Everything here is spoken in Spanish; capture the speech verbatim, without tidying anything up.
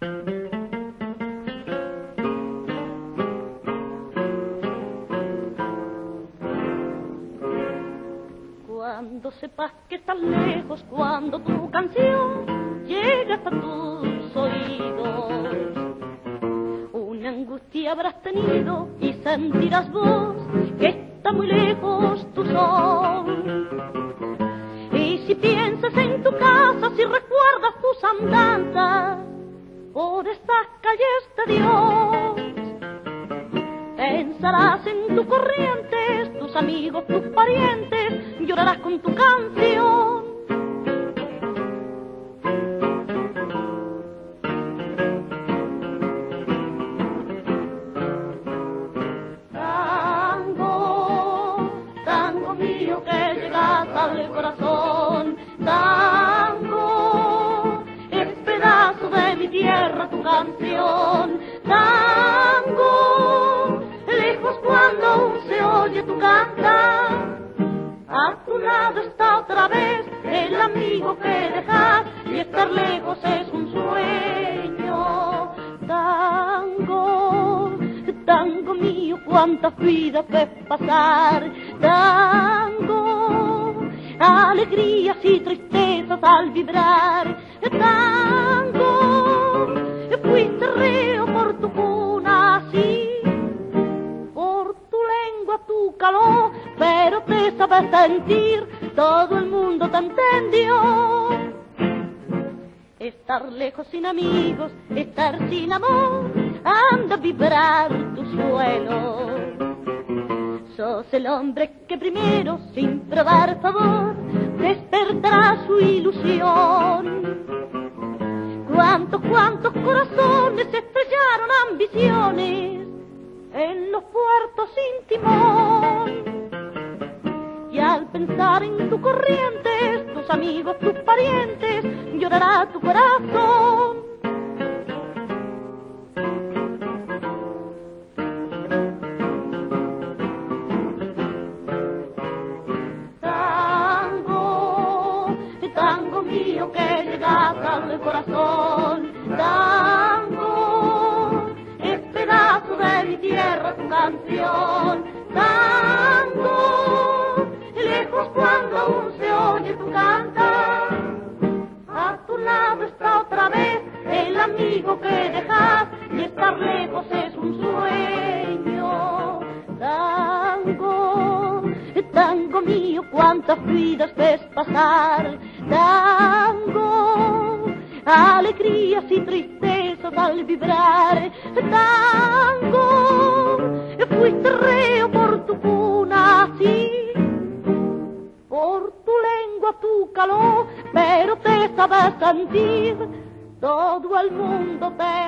Cuando sepas que estás lejos, cuando tu canción llega hasta tus oídos, una angustia habrás tenido y sentirás vos que está muy lejos tu sol. Y si piensas en tu casa, si recuerdas tus andanzas por estas calles de Dios, pensarás en tus corrientes, tus amigos, tus parientes, llorarás con tu canción. Tango, tango mío que llegas al corazón, tango, es pedazo de mi tierra tu canción, tango, lejos cuando aún se oye tu cantar. A tu lado está otra vez el amigo que dejas, y estar lejos es un sueño. Tango, tango mío, cuántas vidas ves pasar. Tango, alegrías y tristezas al vibrar. Tango, fuiste reo por tu cuna, sí, por tu lengua, tu calor, pero te sabes sentir, todo el mundo te entendió. Estar lejos sin amigos, estar sin amor, anda a vibrar tu suelo. Sos el hombre que primero, sin probar favor, despertará su ilusión. Cuántos, cuántos corazones estrellaron ambiciones en los puertos sin timón. Y al pensar en tus corrientes, tus amigos, tus parientes, llorará tu corazón. Tango, tango mío que llegas al corazón, tango, es pedazo de mi tierra tu canción, tango, lejos cuando aún se oye tu cantar. A tu lado está otra vez el amigo que dejas, y estar lejos es un sueño. Tango, tango mío, cuántas vidas ves pasar. Tango, alegrías y tristezas al vibrar. Tango, fuiste reo por tu cuna, sí, por tu lengua, tu calor, pero te sabes sentir, todo el mundo te